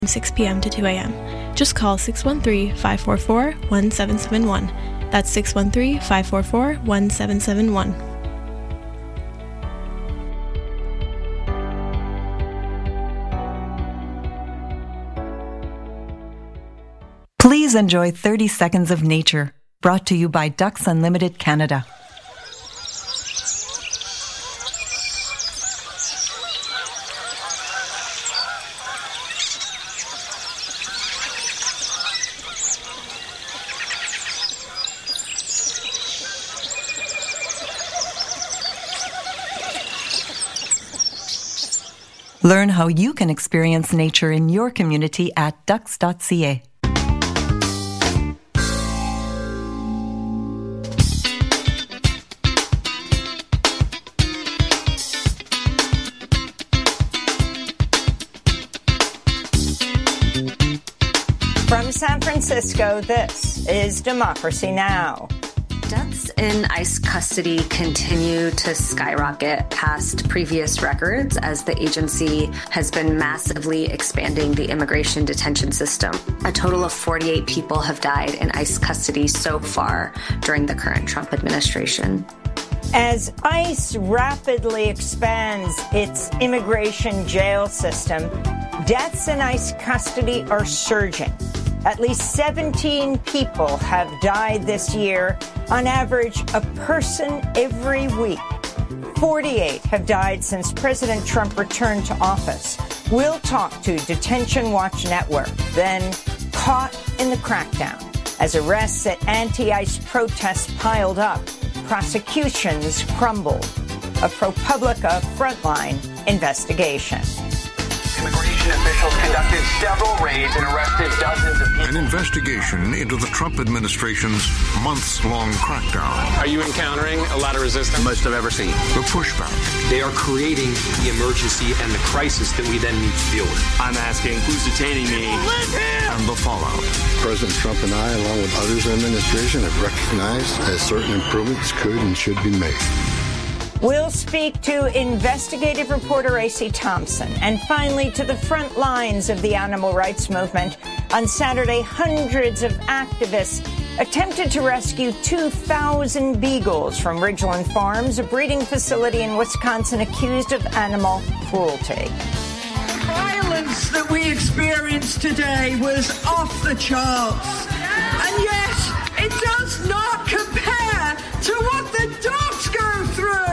6 p.m. to 2 a.m. Just call 613-544-1771. That's 613-544-1771. Please enjoy 30 Seconds of Nature, brought to you by Ducks Unlimited Canada. Learn how you can experience nature in your community at ducks.ca. From San Francisco, this is Democracy Now! Deaths in ICE custody continue to skyrocket past previous records as the agency has been massively expanding the immigration detention system. A total of 48 people have died in ICE custody so far during the current Trump administration. As ICE rapidly expands its immigration jail system, deaths in ICE custody are surging. At least 17 people have died this year, on average a person every week. 48 have died since President Trump returned to office. We'll talk to Detention Watch Network, then caught in the crackdown. As arrests at anti-ICE protests piled up, prosecutions crumbled. A ProPublica Frontline investigation. Immigration officials conducted several raids and arrested dozens of people. An investigation into the Trump administration's months-long crackdown. Are you encountering a lot of resistance? Most I've ever seen. The pushback. They are creating the emergency and the crisis that we then need to deal with. I'm asking, who's detaining me? And the fallout. President Trump and I, along with others in the administration, have recognized that certain improvements could and should be made. We'll speak to investigative reporter A.C. Thompson and finally to the front lines of the animal rights movement. On Saturday, hundreds of activists attempted to rescue 2,000 beagles from Ridgeland Farms, a breeding facility in Wisconsin accused of animal cruelty. The violence that we experienced today was off the charts. And yet, it does not compare to what the dogs go through.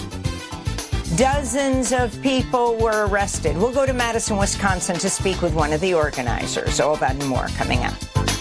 Dozens of people were arrested. We'll go to Madison, Wisconsin to speak with one of the organizers. All that and more coming up.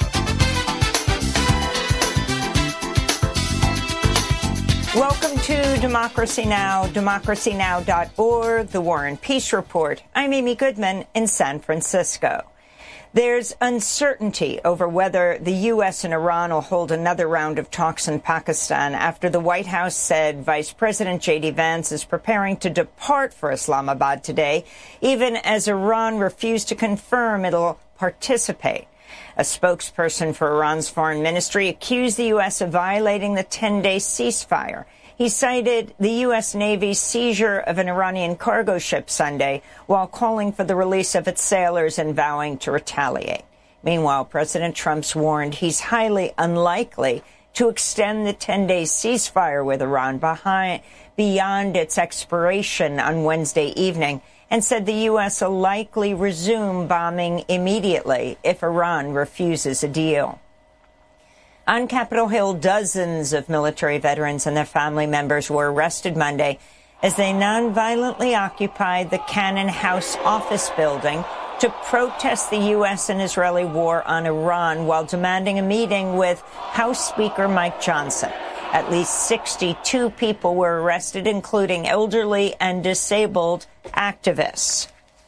Welcome to Democracy Now!, democracynow.org, The War and Peace Report. I'm Amy Goodman in San Francisco. There's uncertainty over whether the U.S. and Iran will hold another round of talks in Pakistan after the White House said Vice President J.D. Vance is preparing to depart for Islamabad today, even as Iran refused to confirm it'll participate. A spokesperson for Iran's foreign ministry accused the U.S. of violating the 10-day ceasefire. He cited the U.S. Navy's seizure of an Iranian cargo ship Sunday while calling for the release of its sailors and vowing to retaliate. Meanwhile, President Trump's warned he's highly unlikely to extend the 10-day ceasefire with Iran beyond its expiration on Wednesday evening and said the U.S. will likely resume bombing immediately if Iran refuses a deal. On Capitol Hill, dozens of military veterans and their family members were arrested Monday as they nonviolently occupied the Cannon House office building to protest the U.S. and Israeli war on Iran while demanding a meeting with House Speaker Mike Johnson. At least 62 people were arrested, including elderly and disabled activists.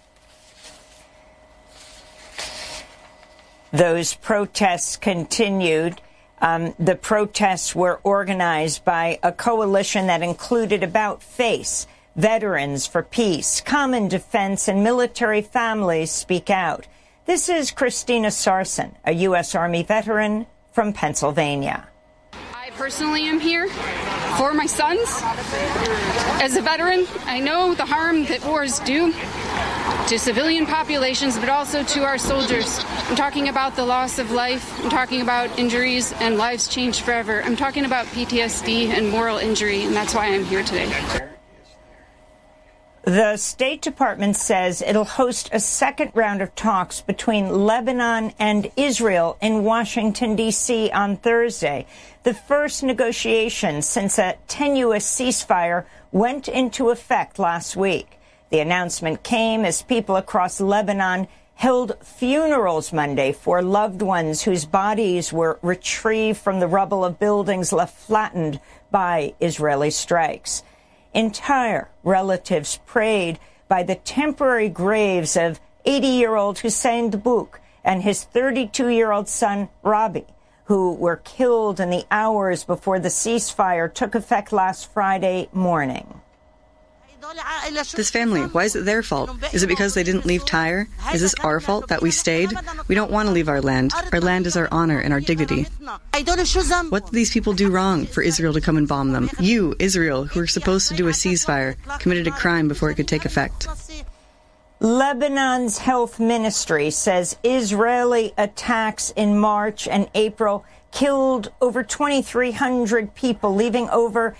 Those protests continued. The protests were organized by a coalition that included About Face, Veterans for Peace, Common Defense, and military families speak out. This is Christina Sarson, a U.S. Army veteran from Pennsylvania. I personally am here for my sons. As a veteran, I know the harm that wars do. to civilian populations, but also to our soldiers. I'm talking about the loss of life. I'm talking about injuries and lives changed forever. I'm talking about PTSD and moral injury, and that's why I'm here today. The State Department says it'll host a second round of talks between Lebanon and Israel in Washington, D.C. on Thursday, the first negotiation since a tenuous ceasefire went into effect last week. The announcement came as people across Lebanon held funerals Monday for loved ones whose bodies were retrieved from the rubble of buildings left flattened by Israeli strikes. Entire relatives prayed by the temporary graves of 80-year-old Hussein Dabouk and his 32-year-old son, Rabi, who were killed in the hours before the ceasefire took effect last Friday morning. This family, why is it their fault? Is it because they didn't leave Tyre? Is this our fault that we stayed? We don't want to leave our land. Our land is our honor and our dignity. What did these people do wrong for Israel to come and bomb them? You, Israel, who were supposed to do a ceasefire, committed a crime before it could take effect. Lebanon's health ministry says Israeli attacks in March and April killed over 2,300 people, leaving over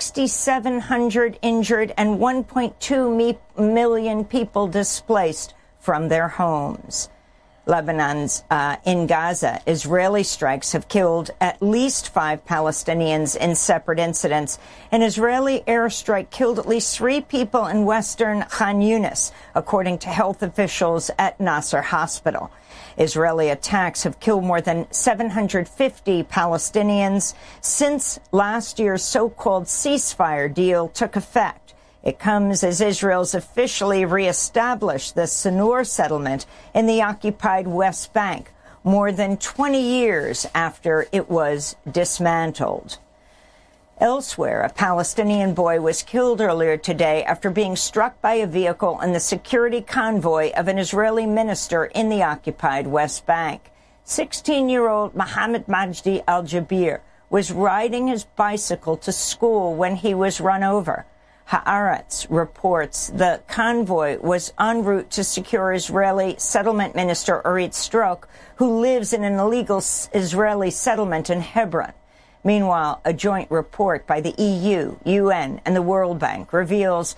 6,700 injured and 1.2 million people displaced from their homes. Lebanon's in Gaza, Israeli strikes have killed at least 5 Palestinians in separate incidents. An Israeli airstrike killed at least 3 people in western Khan Yunis, according to health officials at Nasser Hospital. Israeli attacks have killed more than 750 Palestinians since last year's so-called ceasefire deal took effect. It comes as Israel's officially reestablished the Sanur settlement in the occupied West Bank, more than 20 years after it was dismantled. Elsewhere, a Palestinian boy was killed earlier today after being struck by a vehicle in the security convoy of an Israeli minister in the occupied West Bank. 16-year-old Mohammed Majdi al-Jabir was riding his bicycle to school when he was run over. Haaretz reports the convoy was en route to secure Israeli settlement minister Orit Strok, who lives in an illegal Israeli settlement in Hebron. Meanwhile, a joint report by the EU, UN, and the World Bank reveals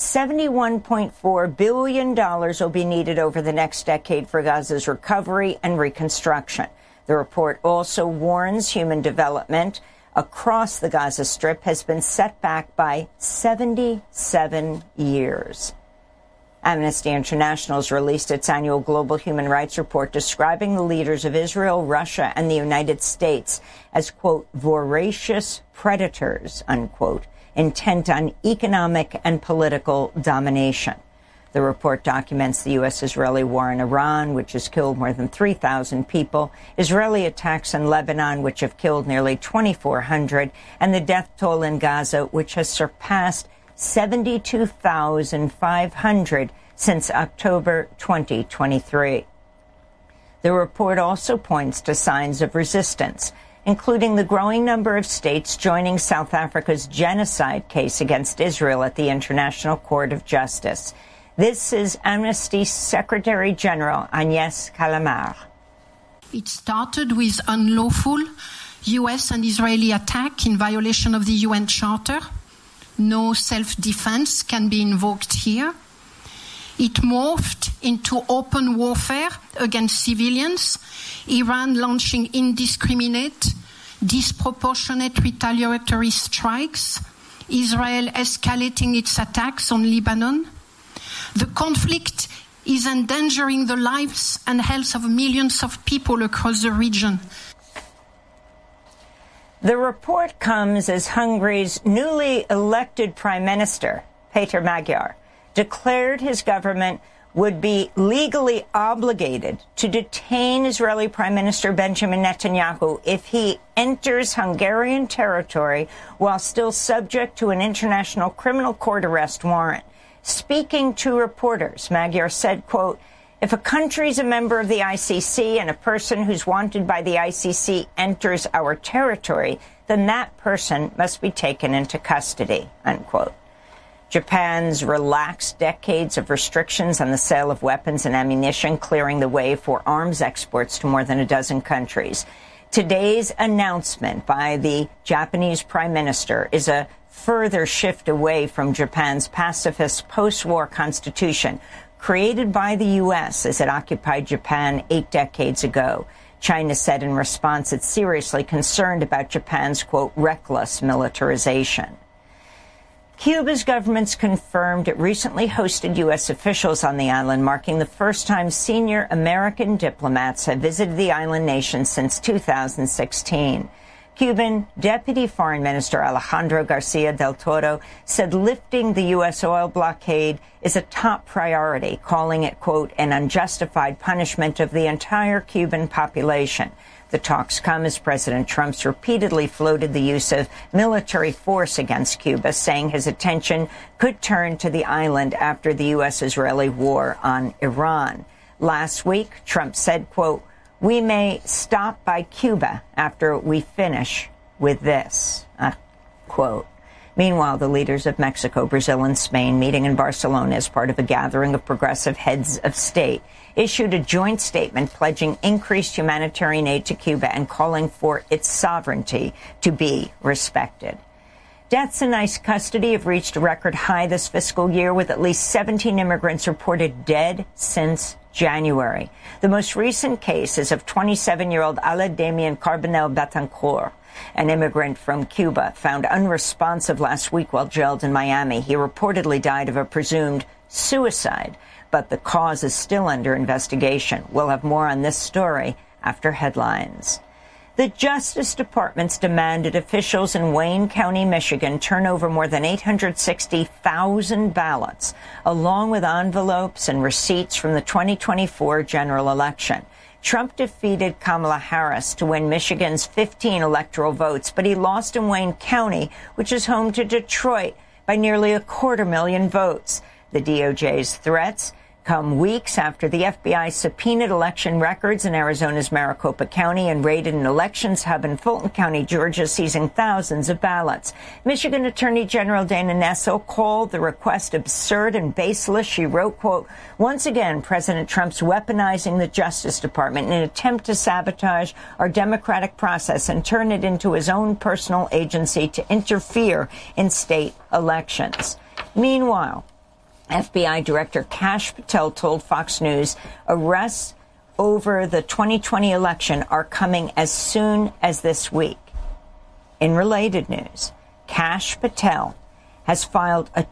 $71.4 billion will be needed over the next decade for Gaza's recovery and reconstruction. The report also warns human development across the Gaza Strip has been set back by 77 years. Amnesty International has released its annual Global Human Rights Report describing the leaders of Israel, Russia, and the United States as, quote, voracious predators, unquote, intent on economic and political domination. The report documents the U.S.-Israeli war in Iran, which has killed more than 3,000 people, Israeli attacks in Lebanon, which have killed nearly 2,400, and the death toll in Gaza, which has surpassed 72,500 since October 2023. The report also points to signs of resistance, including the growing number of states joining South Africa's genocide case against Israel at the International Court of Justice. This is Amnesty Secretary General Agnès Callamard. It started with unlawful U.S. and Israeli attack in violation of the UN Charter. No self-defense can be invoked here. It morphed into open warfare against civilians, Iran launching indiscriminate, disproportionate retaliatory strikes, Israel escalating its attacks on Lebanon. The conflict is endangering the lives and health of millions of people across the region. The report comes as Hungary's newly elected Prime Minister, Péter Magyar, declared his government would be legally obligated to detain Israeli Prime Minister Benjamin Netanyahu if he enters Hungarian territory while still subject to an International Criminal Court arrest warrant. Speaking to reporters, Magyar said, quote, if a country is a member of the ICC and a person who's wanted by the ICC enters our territory, then that person must be taken into custody, unquote. Japan's relaxed decades of restrictions on the sale of weapons and ammunition, clearing the way for arms exports to more than a dozen countries. Today's announcement by the Japanese Prime Minister is a further shift away from Japan's pacifist post-war constitution, created by the U.S. as it occupied Japan 8 decades ago. China said in response it's seriously concerned about Japan's, quote, reckless militarization. Cuba's government's confirmed it recently hosted U.S. officials on the island, marking the first time senior American diplomats have visited the island nation since 2016. Cuban Deputy Foreign Minister Alejandro Garcia del Toro said lifting the U.S. oil blockade is a top priority, calling it, quote, an unjustified punishment of the entire Cuban population. The talks come as President Trump's repeatedly floated the use of military force against Cuba, saying his attention could turn to the island after the U.S.-Israeli war on Iran. Last week, Trump said, quote, we may stop by Cuba after we finish with this, quote. Meanwhile, the leaders of Mexico, Brazil, and Spain, meeting in Barcelona as part of a gathering of progressive heads of state, issued a joint statement pledging increased humanitarian aid to Cuba and calling for its sovereignty to be respected. Deaths in ICE custody have reached a record high this fiscal year, with at least 17 immigrants reported dead since January. The most recent case is of 27-year-old Ala Damien Carbonell Betancourt, an immigrant from Cuba, found unresponsive last week while jailed in Miami. He reportedly died of a presumed suicide, but the cause is still under investigation. We'll have more on this story after headlines. The Justice Department's demanded officials in Wayne County, Michigan, turn over more than 860,000 ballots, along with envelopes and receipts from the 2024 general election. Trump defeated Kamala Harris to win Michigan's 15 electoral votes, but he lost in Wayne County, which is home to Detroit, by nearly 250,000 votes. The DOJ's threats come weeks after the FBI subpoenaed election records in Arizona's Maricopa County and raided an elections hub in Fulton County, Georgia, seizing thousands of ballots. Michigan Attorney General Dana Nessel called the request absurd and baseless. She wrote, quote, once again, President Trump's weaponizing the Justice Department in an attempt to sabotage our democratic process and turn it into his own personal agency to interfere in state elections. Meanwhile, FBI Director Kash Patel told Fox News arrests over the 2020 election are coming as soon as this week. In related news, Kash Patel has filed a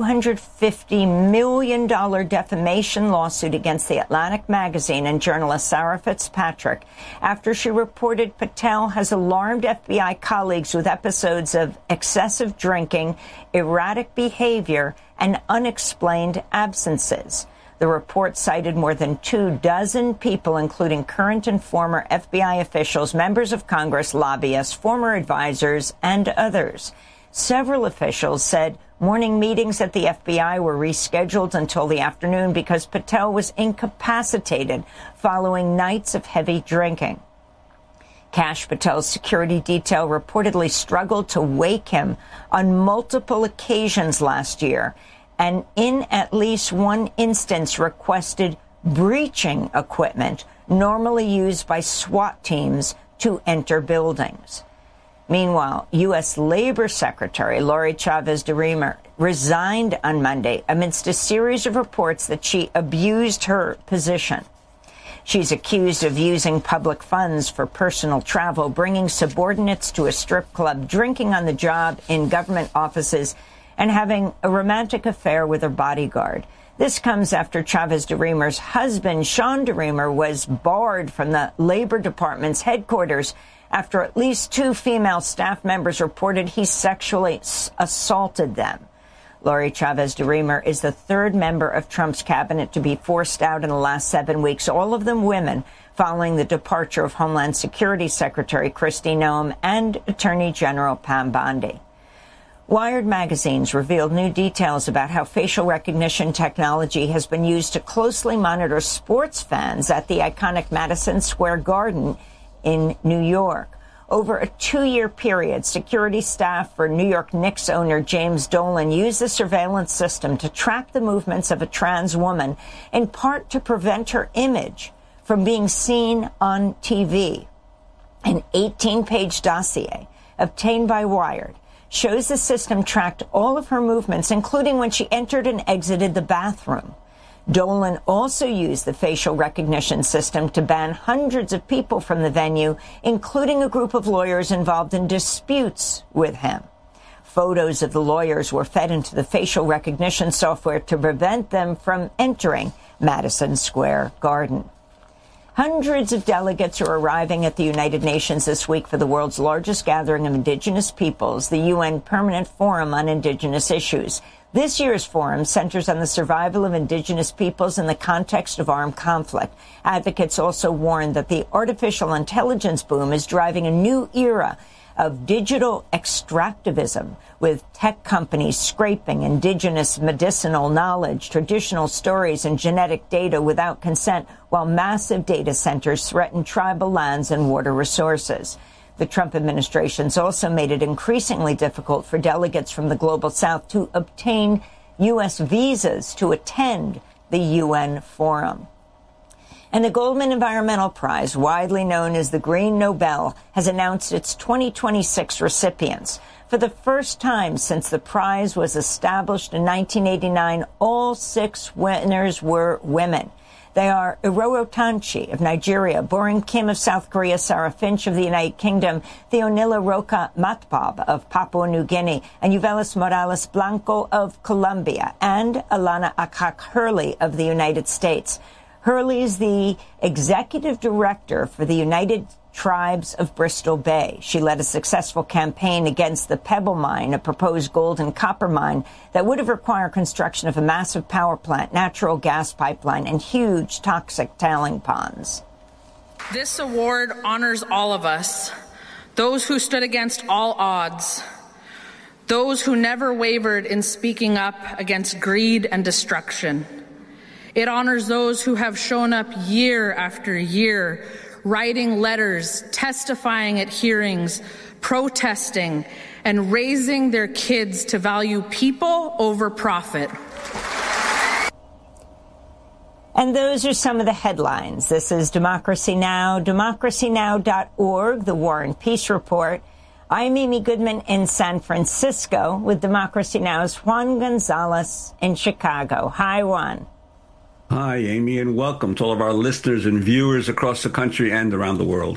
$250 million defamation lawsuit against The Atlantic magazine and journalist Sarah Fitzpatrick after she reported Patel has alarmed FBI colleagues with episodes of excessive drinking, erratic behavior, and unexplained absences. The report cited more than 24 people, including current and former FBI officials, members of Congress, lobbyists, former advisors, and others. Several officials said morning meetings at the FBI were rescheduled until the afternoon because Patel was incapacitated following nights of heavy drinking. Kash Patel's security detail reportedly struggled to wake him on multiple occasions last year, and in at least one instance requested breaching equipment normally used by SWAT teams to enter buildings. Meanwhile, U.S. Labor Secretary Lori Chavez de Remer resigned on Monday amidst a series of reports that she abused her position. She's accused of using public funds for personal travel, bringing subordinates to a strip club, drinking on the job in government offices, and having a romantic affair with her bodyguard. This comes after Chavez de Remer's husband, Sean de Remer, was barred from the Labor Department's headquarters after at least 2 female staff members reported he sexually assaulted them. Lori Chavez de Remer is the 3rd member of Trump's cabinet to be forced out in the last 7 weeks, all of them women, following the departure of Homeland Security Secretary Kristi Noem and Attorney General Pam Bondi. Wired magazines revealed new details about how facial recognition technology has been used to closely monitor sports fans at the iconic Madison Square Garden in New York. Over a 2-year period, security staff for New York Knicks owner James Dolan used the surveillance system to track the movements of a trans woman, in part to prevent her image from being seen on TV. An 18-page dossier obtained by Wired shows the system tracked all of her movements, including when she entered and exited the bathroom. Dolan also used the facial recognition system to ban hundreds of people from the venue, including a group of lawyers involved in disputes with him. Photos of the lawyers were fed into the facial recognition software to prevent them from entering Madison Square Garden. Hundreds of delegates are arriving at the United Nations this week for the world's largest gathering of indigenous peoples, the UN Permanent Forum on Indigenous Issues. This year's forum centers on the survival of indigenous peoples in the context of armed conflict. Advocates also warn that the artificial intelligence boom is driving a new era of digital extractivism, with tech companies scraping indigenous medicinal knowledge, traditional stories, and genetic data without consent, while massive data centers threaten tribal lands and water resources. The Trump administration's also made it increasingly difficult for delegates from the Global South to obtain U.S. visas to attend the UN forum. And the Goldman Environmental Prize, widely known as the Green Nobel, has announced its 2026 recipients. For the first time since the prize was established in 1989, all 6 winners were women. They are Iroro Tanchi of Nigeria, Borin Kim of South Korea, Sarah Finch of the United Kingdom, Theonila Roca Matbab of Papua New Guinea, and Yuvelis Morales Blanco of Colombia, and Alana Akak Hurley of the United States. Hurley is the executive director for the United Tribes of Bristol Bay. She led a successful campaign against the Pebble Mine, a proposed gold and copper mine that would have required construction of a massive power plant, natural gas pipeline, and huge toxic tailing ponds. This award honors all of us, those who stood against all odds, those who never wavered in speaking up against greed and destruction. It honors those who have shown up year after year, writing letters, testifying at hearings, protesting, and raising their kids to value people over profit. And those are some of the headlines. This is Democracy Now!, democracynow.org, the War and Peace Report. I'm Amy Goodman in San Francisco with Democracy Now!'s Juan Gonzalez in Chicago. Hi, Juan. Hi, Amy, and welcome to all of our listeners and viewers across the country and around the world.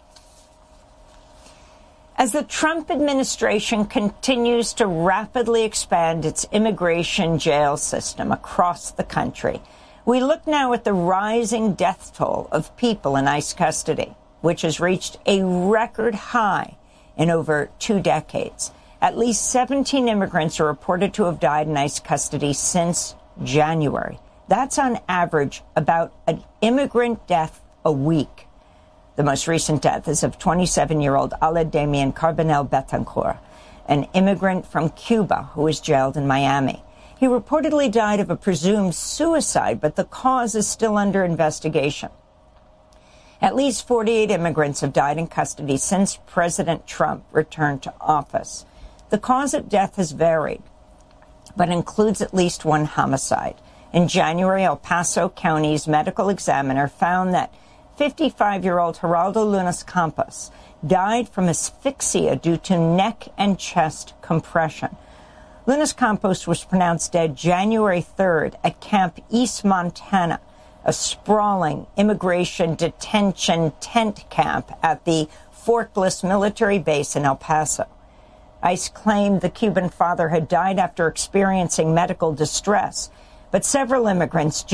As the Trump administration continues to rapidly expand its immigration jail system across the country, we look now at the rising death toll of people in ICE custody, which has reached a record high in over 2 decades. At least 17 immigrants are reported to have died in ICE custody since January. That's on average about an immigrant death a week. The most recent death is of 27-year-old Aled Damien Carbonell Betancourt, an immigrant from Cuba who was jailed in Miami. He reportedly died of a presumed suicide, but the cause is still under investigation. At least 48 immigrants have died in custody since President Trump returned to office. The cause of death has varied, but includes at least one homicide. In January, El Paso County's medical examiner found that 55-year-old Geraldo Lunas Campos died from asphyxia due to neck and chest compression. Lunas Campos was pronounced dead January 3rd at Camp East Montana, a sprawling immigration detention tent camp at the Fort Bliss military base in El Paso. ICE claimed the Cuban father had died after experiencing medical distress, but several immigrants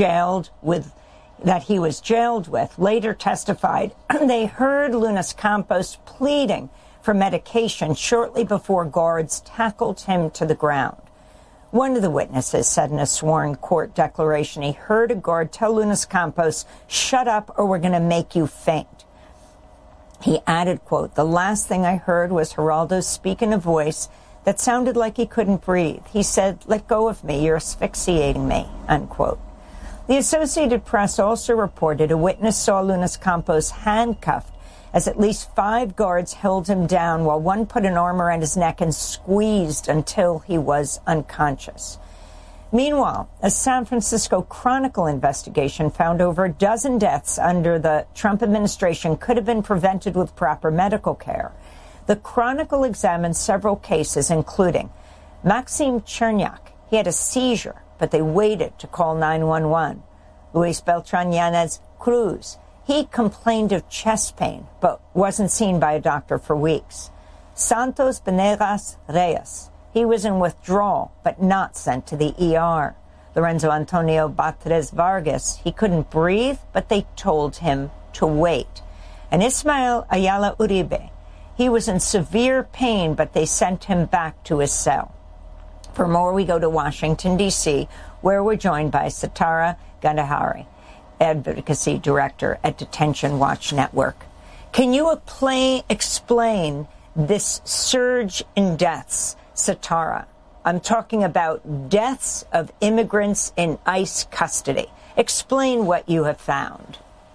that he was jailed with later testified they heard Lunas Campos pleading for medication shortly before guards tackled him to the ground. One of the witnesses said in a sworn court declaration he heard a guard tell Lunas Campos, "Shut up or we're going to make you faint." He added, quote, "The last thing I heard was Geraldo speak in a voice that sounded like he couldn't breathe. He said, 'Let go of me, you're asphyxiating me,' unquote." The Associated Press also reported a witness saw Lunas Campos handcuffed as at least 5 guards held him down while one put an arm around his neck and squeezed until he was unconscious. Meanwhile, a San Francisco Chronicle investigation found over a dozen deaths under the Trump administration could have been prevented with proper medical care. The Chronicle examined several cases, including Maxim Chernyak. He had a seizure, but they waited to call 911. Luis Beltran Yanez Cruz. He complained of chest pain, but wasn't seen by a doctor for weeks. Santos Benegas Reyes. He was in withdrawal, but not sent to the ER. Lorenzo Antonio Batres Vargas, he couldn't breathe, but they told him to wait. And Ismael Ayala Uribe, he was in severe pain, but they sent him back to his cell. For more, we go to Washington, D.C., where we're joined by Sitara Gandahari, Advocacy Director at Detention Watch Network. Can you explain this surge in deaths, Sitara? I'm talking about deaths of immigrants in ICE custody. Explain what you have found.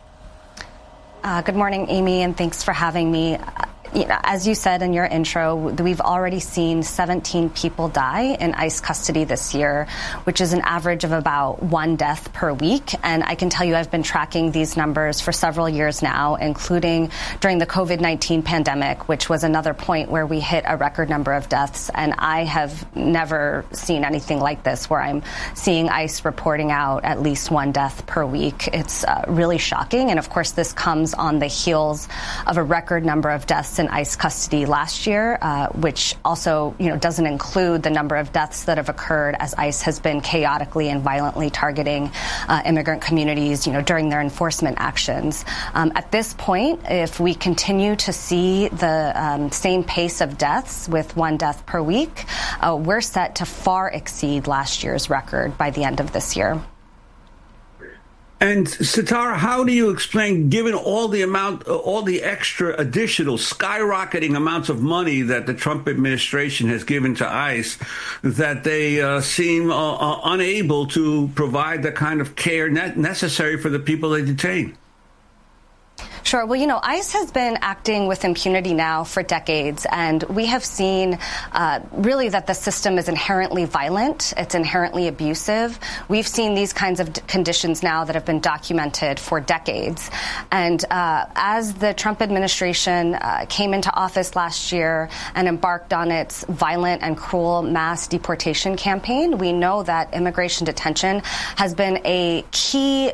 Good morning, Amy, and thanks for having me. As you said in your intro, we've already seen 17 people die in ICE custody this year, which is an average of about 1 death per week. And I can tell you I've been tracking these numbers for several years now, including during the COVID-19 pandemic, which was another point where we hit a record number of deaths. And I have never seen anything like this, where I'm seeing ICE reporting out at least 1 death per week. It's really shocking. And of course, this comes on the heels of a record number of deaths in ICE custody last year, which also, doesn't include the number of deaths that have occurred as ICE has been chaotically and violently targeting immigrant communities, during their enforcement actions. At this point, if we continue to see the same pace of deaths with 1 death per week, we're set to far exceed last year's record by the end of this year. And Sitara, how do you explain, given all the extra additional skyrocketing amounts of money that the Trump administration has given to ICE, that they seem unable to provide the kind of care necessary for the people they detain? Sure. Well, ICE has been acting with impunity now for decades, and we have seen really that the system is inherently violent. It's inherently abusive. We've seen these kinds of conditions now that have been documented for decades. And as the Trump administration came into office last year and embarked on its violent and cruel mass deportation campaign, we know that immigration detention has been a key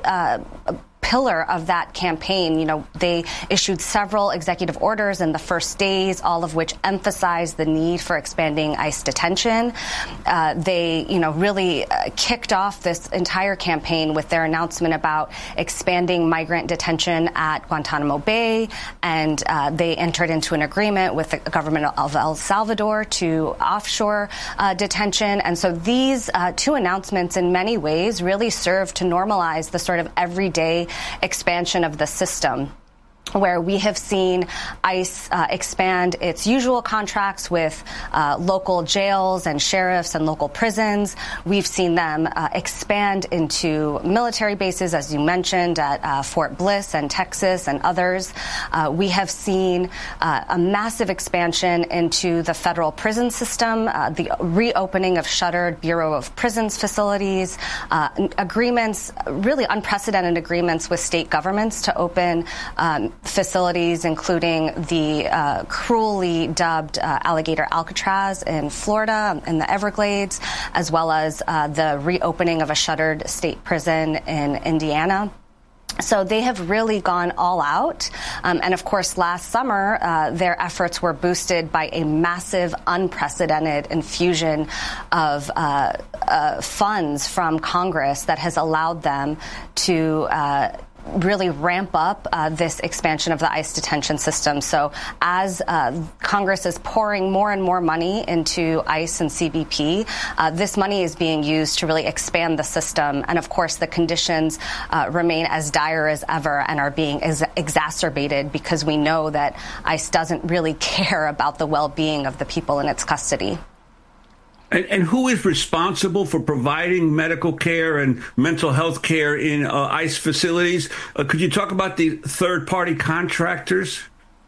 pillar of that campaign. They issued several executive orders in the first days, all of which emphasized the need for expanding ICE detention. They, really kicked off this entire campaign with their announcement about expanding migrant detention at Guantanamo Bay, and they entered into an agreement with the government of El Salvador to offshore detention. And so these 2 announcements in many ways really serve to normalize the sort of everyday expansion of the system, where we have seen ICE expand its usual contracts with local jails and sheriffs and local prisons. We've seen them expand into military bases, as you mentioned, at Fort Bliss and Texas and others. We have seen a massive expansion into the federal prison system, the reopening of shuttered Bureau of Prisons facilities, agreements, really unprecedented agreements with state governments to open facilities, including the cruelly dubbed Alligator Alcatraz in Florida, in the Everglades, as well as the reopening of a shuttered state prison in Indiana. So they have really gone all out. And of course, last summer, their efforts were boosted by a massive, unprecedented infusion of funds from Congress that has allowed them to really ramp up this expansion of the ICE detention system. So as Congress is pouring more and more money into ICE and CBP, this money is being used to really expand the system. And of course, the conditions remain as dire as ever and are being exacerbated because we know that ICE doesn't really care about the well-being of the people in its custody. And who is responsible for providing medical care and mental health care in ICE facilities? Could you talk about the third-party contractors?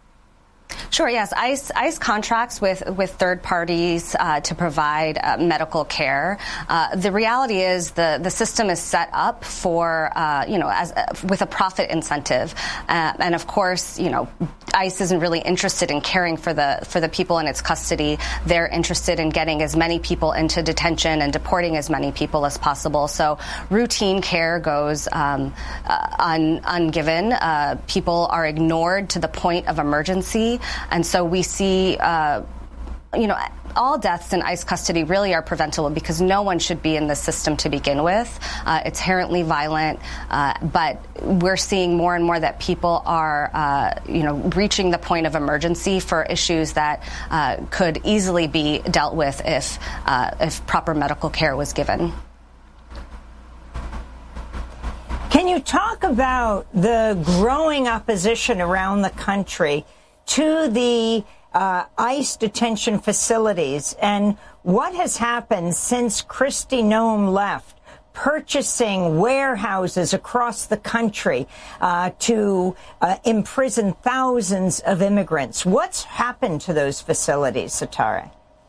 Sure, yes. ICE contracts with third parties to provide medical care. The reality is the system is set up for, with a profit incentive. And of course, ICE isn't really interested in caring for the people in its custody. They're interested in getting as many people into detention and deporting as many people as possible. So routine care goes ungiven. People are ignored to the point of emergency. And so we see, all deaths in ICE custody really are preventable because no one should be in the system to begin with. It's inherently violent, but we're seeing more and more that people are, reaching the point of emergency for issues that could easily be dealt with if proper medical care was given. Can you talk about the growing opposition around the country to the ICE detention facilities and what has happened since Kristi Noem left, purchasing warehouses across the country to imprison thousands of immigrants? What's happened to those facilities, Sitara?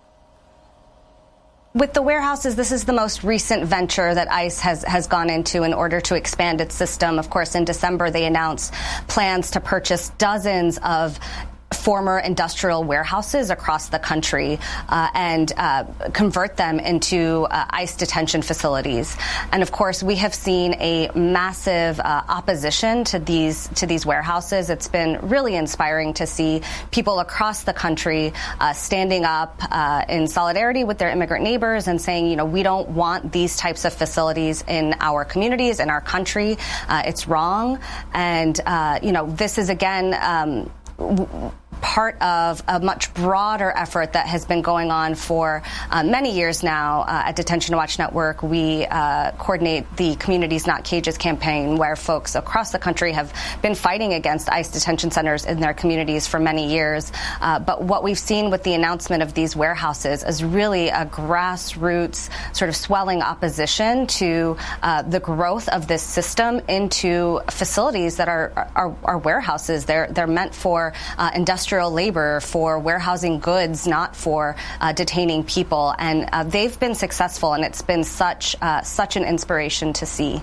With the warehouses, this is the most recent venture that ICE has gone into in order to expand its system. Of course, in December, they announced plans to purchase dozens of former industrial warehouses across the country and convert them into ICE detention facilities. And of course, we have seen a massive opposition to these warehouses. It's been really inspiring to see people across the country standing up in solidarity with their immigrant neighbors and saying, we don't want these types of facilities in our communities, in our country. It's wrong. And, this is again, part of a much broader effort that has been going on for many years now. At Detention Watch Network, we coordinate the Communities Not Cages campaign, where folks across the country have been fighting against ICE detention centers in their communities for many years. But what we've seen with the announcement of these warehouses is really a grassroots sort of swelling opposition to the growth of this system into facilities that are warehouses. They're meant for industrial labor, for warehousing goods, not for detaining people. And they've been successful, and it's been such an inspiration to see.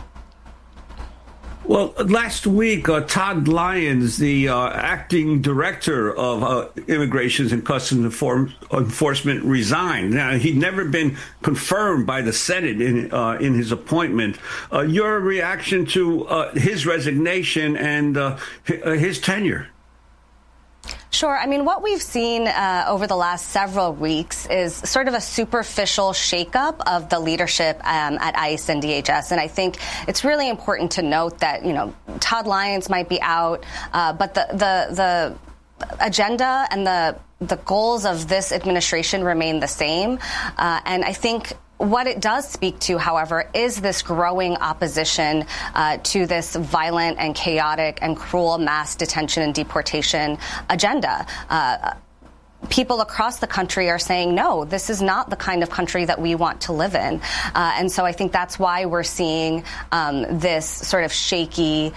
Well, last week, Todd Lyons, the acting director of Immigration and Customs Enforcement, resigned. Now, he'd never been confirmed by the Senate in his appointment. Your reaction to his resignation and his tenure? Sure. I mean, what we've seen over the last several weeks is sort of a superficial shakeup of the leadership at ICE and DHS. And I think it's really important to note that, Todd Lyons might be out, but the agenda and the goals of this administration remain the same. And I think what it does speak to, however, is this growing opposition to this violent and chaotic and cruel mass detention and deportation agenda. People across the country are saying, no, this is not the kind of country that we want to live in. And so I think that's why we're seeing this sort of shaky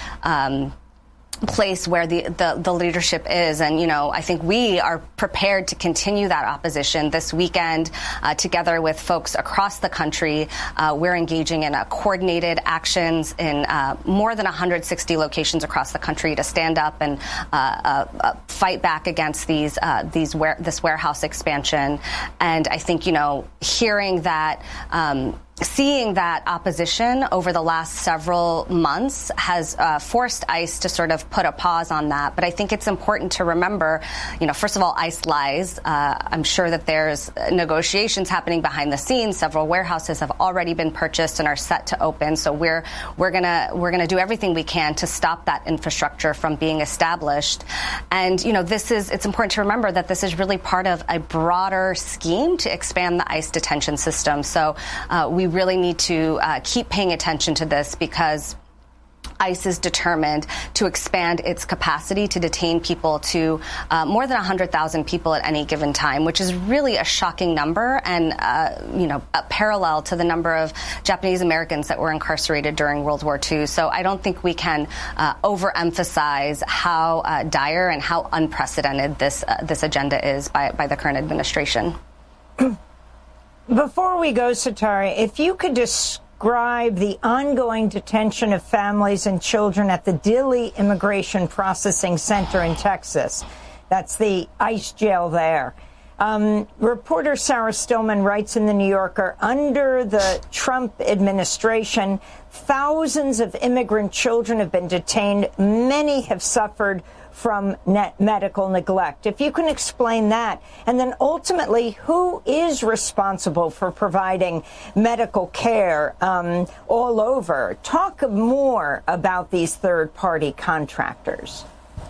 place where the leadership is. And, I think we are prepared to continue that opposition this weekend together with folks across the country. We're engaging in coordinated actions in more than 160 locations across the country to stand up and fight back against this warehouse expansion. And I think, hearing that, seeing that opposition over the last several months has forced ICE to sort of put a pause on that. But I think it's important to remember, first of all, ICE lies. I'm sure that there's negotiations happening behind the scenes. Several warehouses have already been purchased and are set to open. So we're gonna do everything we can to stop that infrastructure from being established. And it's important to remember that this is really part of a broader scheme to expand the ICE detention system. So we really need to keep paying attention to this because ICE is determined to expand its capacity to detain people to more than 100,000 people at any given time, which is really a shocking number and, a parallel to the number of Japanese Americans that were incarcerated during World War II. So I don't think we can overemphasize how dire and how unprecedented this agenda is by the current administration. Before we go, Sitara, if you could describe the ongoing detention of families and children at the Dilley Immigration Processing Center in Texas. That's the ICE jail there. Reporter Sarah Stillman writes in The New Yorker, under the Trump administration, thousands of immigrant children have been detained. Many have suffered from medical neglect. If you can explain that, and then ultimately, who is responsible for providing medical care all over? Talk more about these third-party contractors.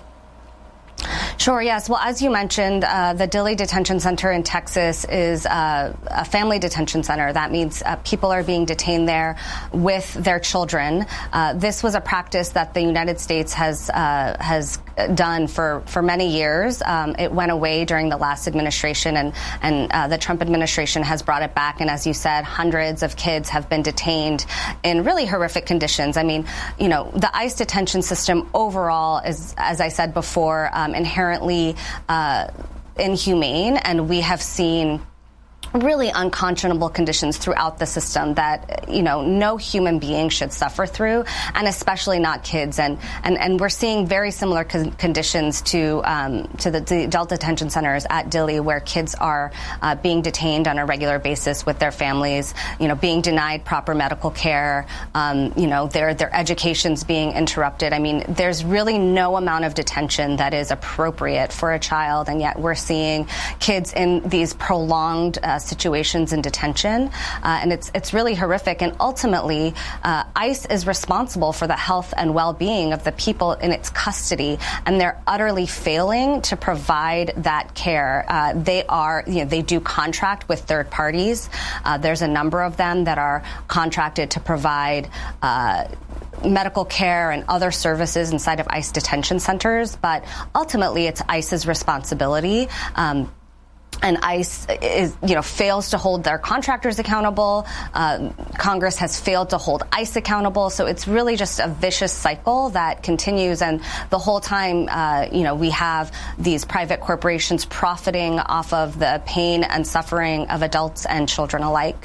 Sure, yes. Well, as you mentioned, the Dilley Detention Center in Texas is a family detention center. That means people are being detained there with their children. This was a practice that the United States has done for many years. It went away during the last administration, and the Trump administration has brought it back. And as you said, hundreds of kids have been detained in really horrific conditions. I mean, the ICE detention system overall is, as I said before, inherently inhumane, and we have seen really unconscionable conditions throughout the system that, no human being should suffer through, and especially not kids. And we're seeing very similar conditions to the adult detention centers at Dilley, where kids are being detained on a regular basis with their families, being denied proper medical care, their education's being interrupted. I mean, there's really no amount of detention that is appropriate for a child, and yet we're seeing kids in these prolonged situations in detention, and it's really horrific. And ultimately, ICE is responsible for the health and well-being of the people in its custody, and they're utterly failing to provide that care. They do contract with third parties. There's a number of them that are contracted to provide medical care and other services inside of ICE detention centers, but ultimately it's ICE's responsibility. And ICE fails to hold their contractors accountable. Congress has failed to hold ICE accountable. So it's really just a vicious cycle that continues. And the whole time, we have these private corporations profiting off of the pain and suffering of adults and children alike.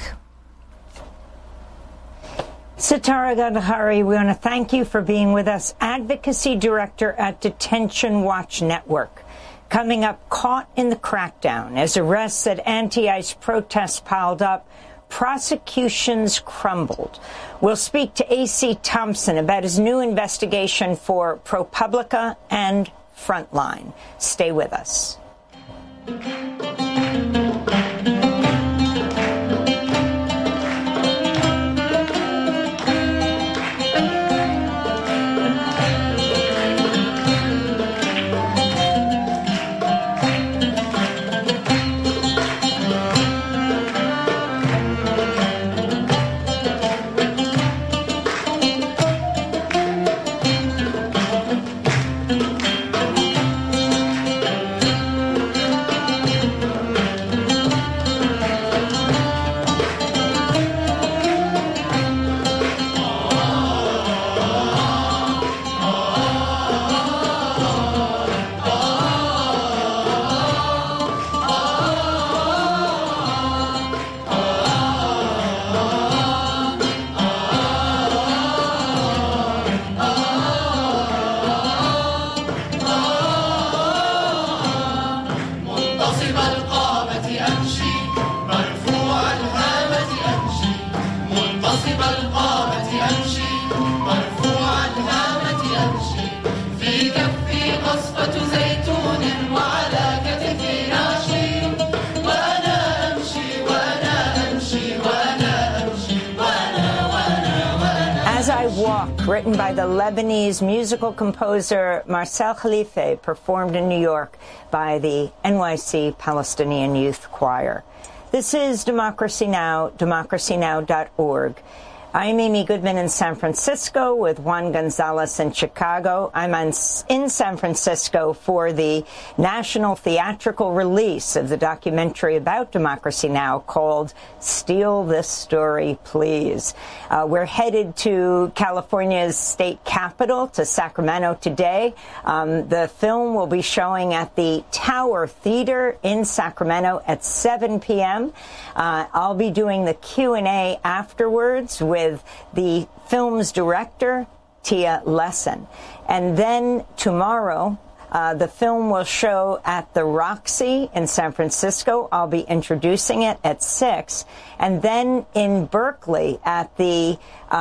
Sitara Gadhari, we want to thank you for being with us, Advocacy Director at Detention Watch Network. Coming up, caught in the crackdown as arrests at anti-ICE protests piled up, prosecutions crumbled. We'll speak to A.C. Thompson about his new investigation for ProPublica and Frontline. Stay with us. Written by the Lebanese musical composer Marcel Khalife, performed in New York by the NYC Palestinian Youth Choir. This is Democracy Now!, democracynow.org. I'm Amy Goodman in San Francisco with Juan Gonzalez in Chicago. I'm in San Francisco for the national theatrical release of the documentary about Democracy Now! Called Steal This Story, Please. We're headed to California's state capital, to Sacramento today. The film will be showing at the Tower Theater in Sacramento at 7 p.m. I'll be doing the Q&A afterwards with the film's director, Tia Lesson. And then tomorrow, the film will show at the Roxy in San Francisco. I'll be introducing it at 6. And then in Berkeley at the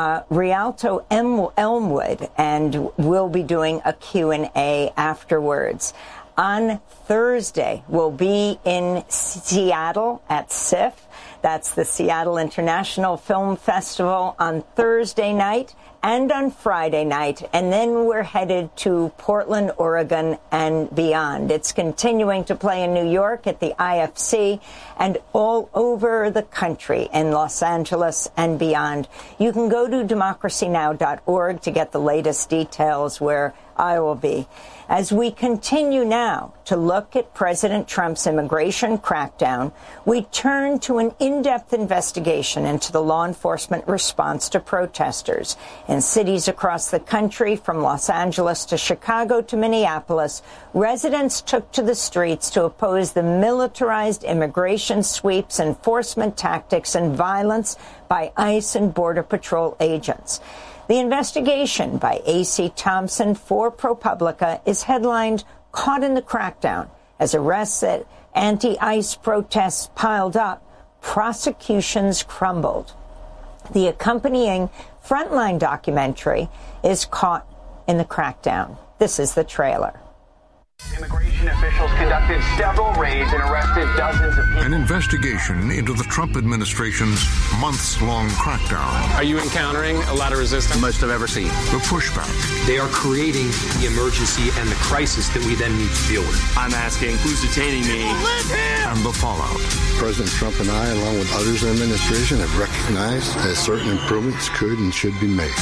Rialto Elmwood, and we'll be doing a Q&A afterwards. On Thursday, we'll be in Seattle at SIFF. That's the Seattle International Film Festival on Thursday night and on Friday night. And then we're headed to Portland, Oregon, and beyond. It's continuing to play in New York at the IFC and all over the country in Los Angeles and beyond. You can go to democracynow.org to get the latest details where I will be. As we continue now to look at President Trump's immigration crackdown, we turn to an in-depth investigation into the law enforcement response to protesters. In cities across the country, from Los Angeles to Chicago to Minneapolis, residents took to the streets to oppose the militarized immigration sweeps, enforcement tactics, and violence by ICE and Border Patrol agents. The investigation by A.C. Thompson for ProPublica is headlined Caught in the Crackdown. As arrests at anti-ICE protests piled up, prosecutions crumbled. The accompanying Frontline documentary is Caught in the Crackdown. This is the trailer. Immigration officials conducted several raids and arrested dozens of people. An investigation into the Trump administration's months-long crackdown. Are you encountering a lot of resistance? Most I've ever seen. The pushback. They are creating the emergency and the crisis that we then need to deal with. I'm asking, who's detaining me? And the fallout. President Trump and I, along with others in the administration, have recognized that certain improvements could and should be made.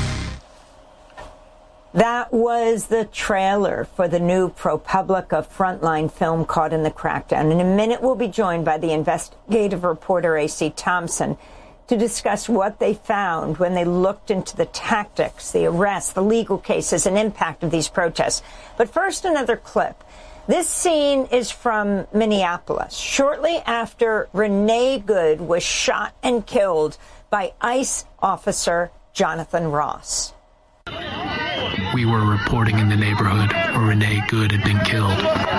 That was the trailer for the new ProPublica Frontline film Caught in the Crackdown. In a minute, we'll be joined by the investigative reporter A.C. Thompson to discuss what they found when they looked into the tactics, the arrests, the legal cases, and impact of these protests. But first, another clip. This scene is from Minneapolis, shortly after Renee Good was shot and killed by ICE officer Jonathan Ross. We were reporting in the neighborhood where Renee Good had been killed.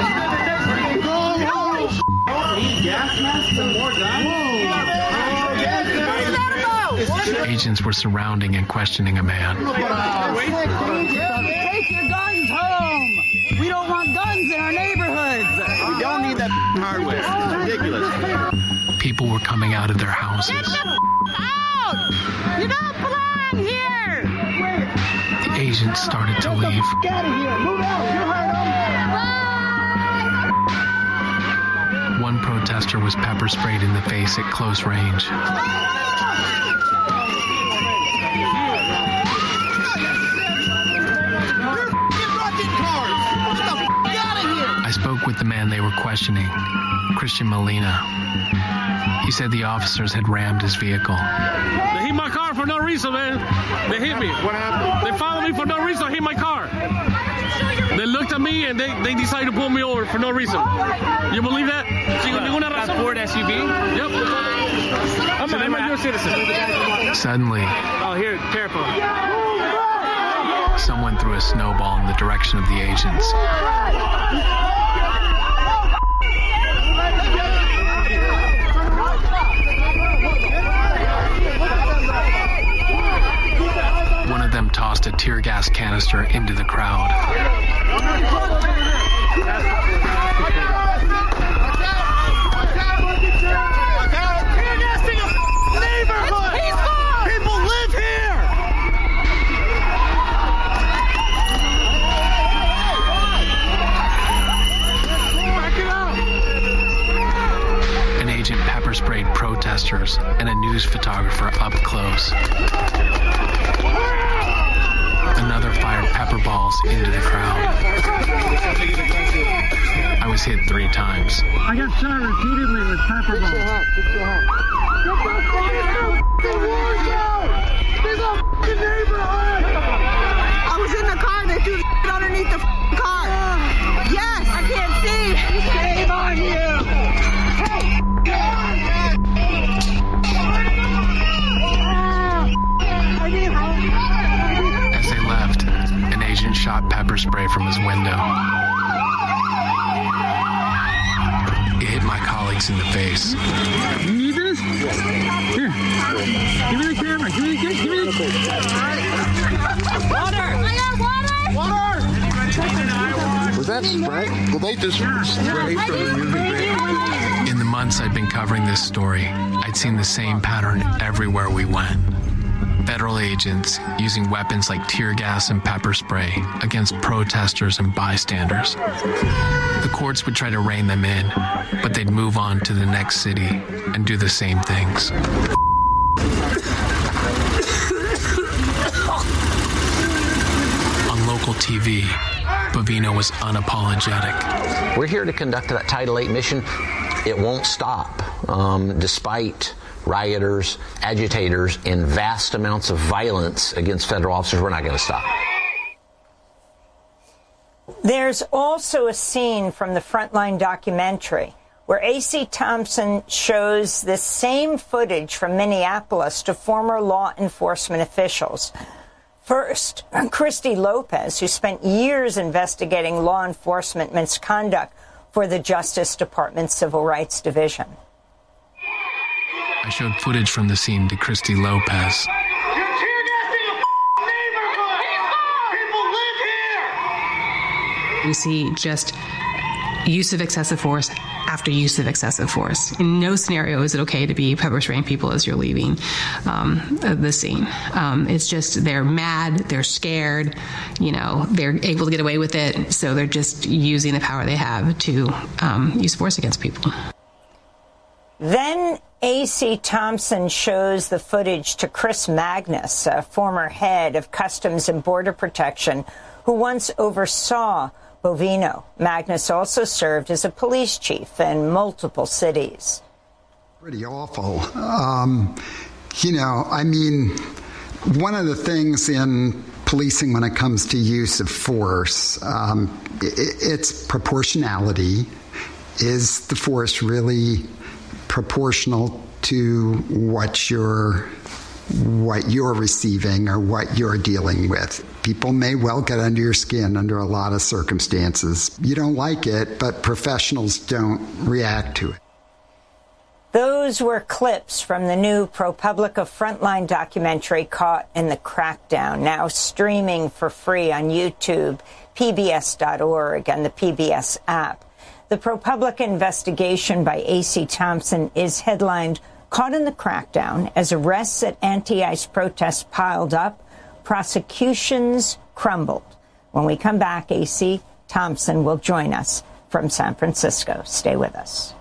Agents were surrounding and questioning a man. Take your guns home! We don't want guns in our neighborhoods! We don't need that hardware. It's ridiculous. People were coming out of their houses. Get the out! You don't belong here! The agents started to leave. Get out of here! Move out! You heard them! One protester was pepper sprayed in the face at close range. I spoke with the man they were questioning, Christian Molina. He said the officers had rammed his vehicle. They hit my car for no reason, man. They hit me. What happened? They followed me for no reason, hit my car. They looked at me and they decided to pull me over for no reason. You believe that? That Ford SUV? Yep. I'm a U.S. citizen. Suddenly, oh, here, careful. Someone threw a snowball in the direction of the agents. One of them tossed a tear gas canister into the crowd. Sprayed protesters protesters and a news photographer up close. Another fired pepper balls into the crowd. I was hit 3 times. I got shot repeatedly with pepper balls. I was in the car, they threw the underneath the car. Yes, I can't see. Shame on you. As they left, an agent shot pepper spray from his window. It hit my colleagues in the face. You need this? Here. Give me the camera. Give me the water! I got water! Was that spray? Did they just spray from the movie? In the months I'd been covering this story, I'd seen the same pattern everywhere we went. Federal agents using weapons like tear gas and pepper spray against protesters and bystanders. The courts would try to rein them in, but they'd move on to the next city and do the same things. On local TV, Bovino was unapologetic. We're here to conduct that Title VIII mission. It won't stop, despite rioters, agitators, and vast amounts of violence against federal officers. We're not going to stop. There's also a scene from the Frontline documentary where A.C. Thompson shows this same footage from Minneapolis to former law enforcement officials. First, Christy Lopez, who spent years investigating law enforcement misconduct for the Justice Department Civil Rights Division. I showed footage from the scene to Christy Lopez. We see just use of excessive force after use of excessive force. In no scenario is it okay to be pepper spraying people as you're leaving the scene. It's just they're mad, they're scared, they're able to get away with it, so they're just using the power they have to use force against people. Then A.C. Thompson shows the footage to Chris Magnus, a former head of Customs and Border Protection, who once oversaw Bovino. Magnus also served as a police chief in multiple cities. Pretty awful. One of the things in policing when it comes to use of force, it's proportionality. Is the force really proportional to what you're receiving or what you're dealing with? People may well get under your skin under a lot of circumstances. You don't like it, but professionals don't react to it. Those were clips from the new ProPublica Frontline documentary Caught in the Crackdown, now streaming for free on YouTube, PBS.org, and the PBS app. The ProPublica investigation by A.C. Thompson is headlined Caught in the Crackdown as arrests at anti-ICE protests piled up, prosecutions crumbled. When we come back, A.C. Thompson will join us from San Francisco. Stay with us.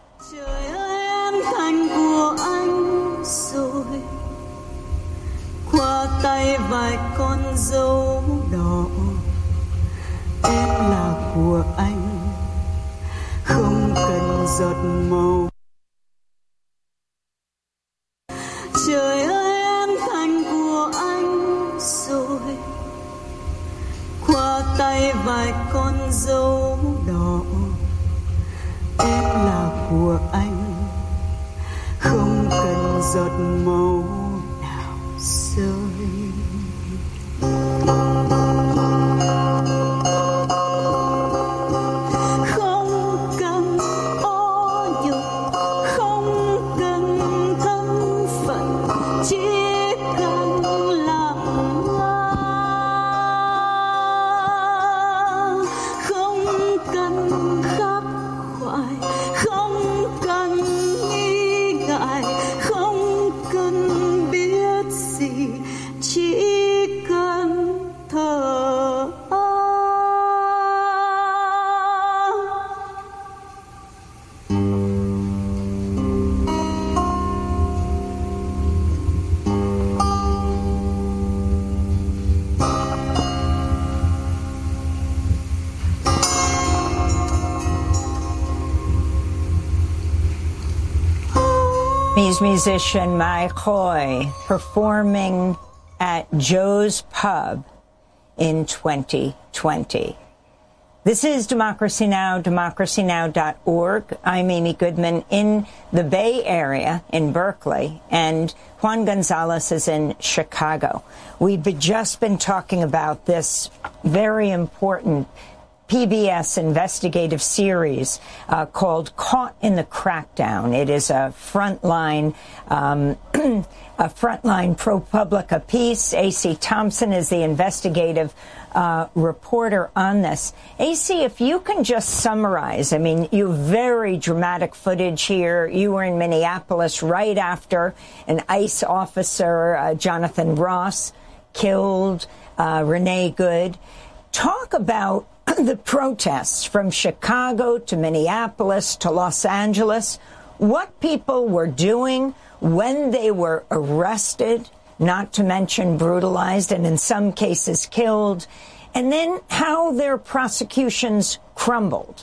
Không cần giọt màu. Trời ơi em thành của anh rồi, qua tay vài con dấu đỏ. Em là của anh, không cần giọt màu nào rơi. Không cần Vietnamese musician Mai Khoi performing at Joe's Pub in 2020. This is Democracy Now!, democracynow.org. I'm Amy Goodman in the Bay Area in Berkeley, and Juan Gonzalez is in Chicago. We've just been talking about this very important PBS investigative series called Caught in the Crackdown. It is a frontline ProPublica piece. A.C. Thompson is the investigative reporter on this. A.C., if you can just summarize, I mean, you have very dramatic footage here. You were in Minneapolis right after an ICE officer, Jonathan Ross, killed Renee Good. Talk about the protests from Chicago to Minneapolis to Los Angeles, what people were doing when they were arrested, not to mention brutalized and in some cases killed, and then how their prosecutions crumbled.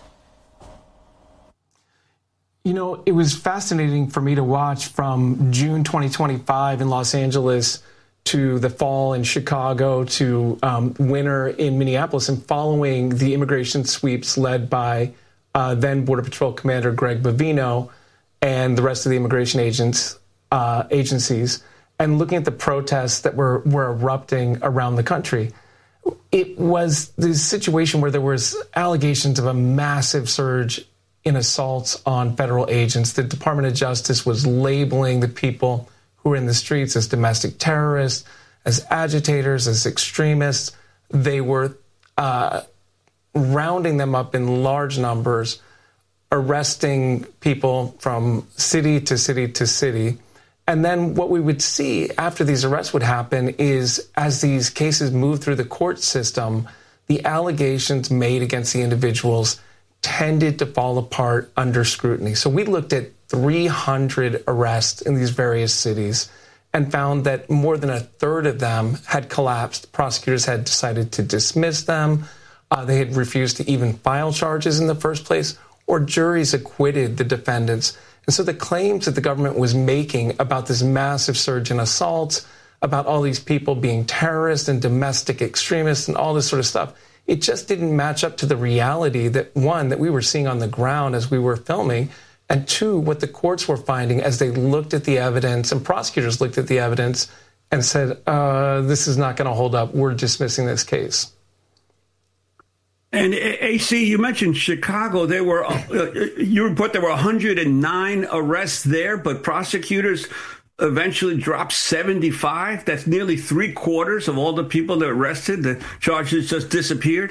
You know, it was fascinating for me to watch from June 2025 in Los Angeles to the fall in Chicago to winter in Minneapolis, and following the immigration sweeps led by then Border Patrol Commander Greg Bovino and the rest of the immigration agencies, and looking at the protests that were erupting around the country. It was this situation where there was allegations of a massive surge in assaults on federal agents. The Department of Justice was labeling the people who were in the streets as domestic terrorists, as agitators, as extremists. They were rounding them up in large numbers, arresting people from city to city to city. And then what we would see after these arrests would happen is, as these cases moved through the court system, the allegations made against the individuals tended to fall apart under scrutiny. So we looked at 300 arrests in these various cities and found that more than a third of them had collapsed. Prosecutors had decided to dismiss them. They had refused to even file charges in the first place, or juries acquitted the defendants. And so the claims that the government was making about this massive surge in assaults, about all these people being terrorists and domestic extremists and all this sort of stuff, it just didn't match up to the reality that, one, that we were seeing on the ground as we were filming, and two, what the courts were finding as they looked at the evidence and prosecutors looked at the evidence and said, this is not going to hold up. We're dismissing this case. And AC, you mentioned Chicago. There were you report there were 109 arrests there, but prosecutors eventually dropped 75. That's nearly 3/4 of all the people that arrested. The charges just disappeared.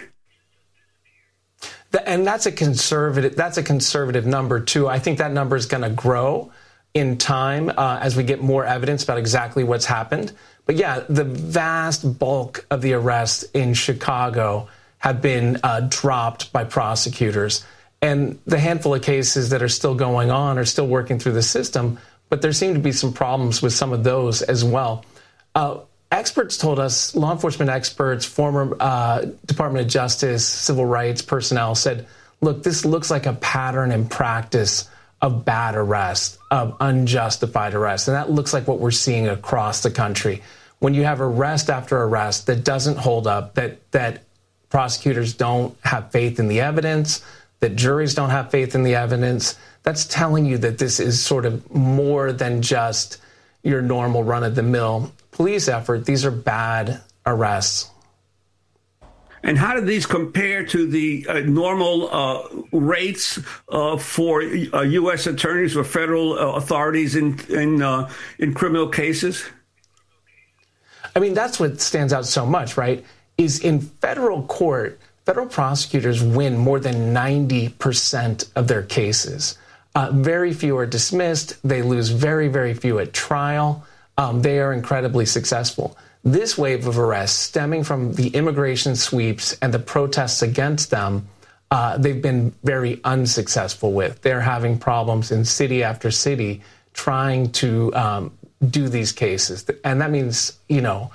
And that's a conservative number too. I think that number is going to grow in time as we get more evidence about exactly what's happened. But yeah, the vast bulk of the arrests in Chicago have been dropped by prosecutors. And the handful of cases that are still going on are still working through the system, but there seem to be some problems with some of those as well. Experts told us, law enforcement experts, former Department of Justice, civil rights personnel said, look, this looks like a pattern and practice of bad arrests, of unjustified arrests. And that looks like what we're seeing across the country. When you have arrest after arrest that doesn't hold up, that prosecutors don't have faith in the evidence, that juries don't have faith in the evidence, that's telling you that this is sort of more than just your normal run-of-the-mill police effort. These are bad arrests. And how do these compare to the normal rates for U.S. attorneys or federal authorities in criminal cases? I mean, that's what stands out so much, right? Is in federal court, federal prosecutors win more than 90% of their cases. Very few are dismissed. They lose very, very few at trial. They are incredibly successful. This wave of arrests stemming from the immigration sweeps and the protests against them, they've been very unsuccessful with. They're having problems in city after city trying to do these cases. And that means, you know,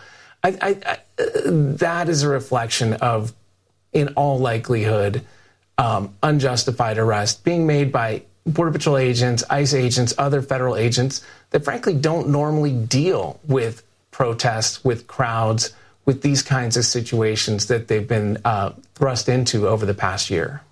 that is a reflection of, in all likelihood, unjustified arrest being made by Border Patrol agents, ICE agents, other federal agents that frankly don't normally deal with protests, with crowds, with these kinds of situations that they've been thrust into over the past year.